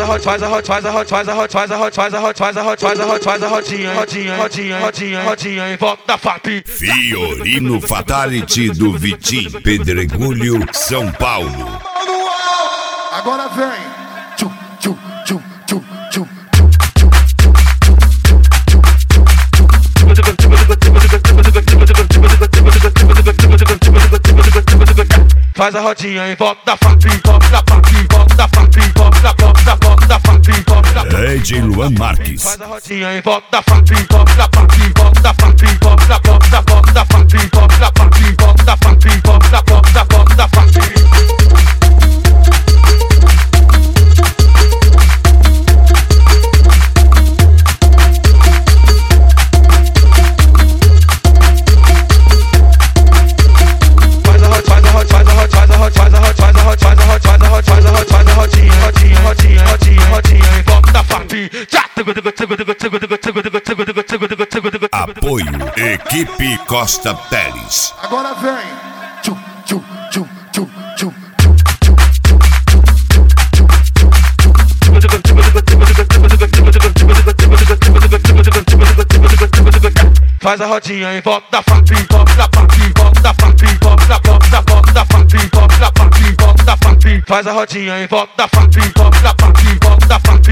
rodinha em volta da FAP. Fiorino Fatality do Vitim, Pedregulho, São Paulo. Agora vem. Faz a rodinha em volta da FAP, volta da FAP, volta da FAP, volta da FAP, volta da Ed Luan Marques. Faz a rodinha em volta da FAP, volta da FAP, volta da FAP, volta da FAP, volta da FAP, volta da FAP, volta da FAP, volta da FAP. Apoio Equipe Costa Teles. Agora vem. Faz a rodinha em volta da FAP, volta da FAP, volta da FAP, volta da FAP, volta da FAP, volta da FAP. Faz a rodinha em volta da FAP, volta da FAP, volta da FAP.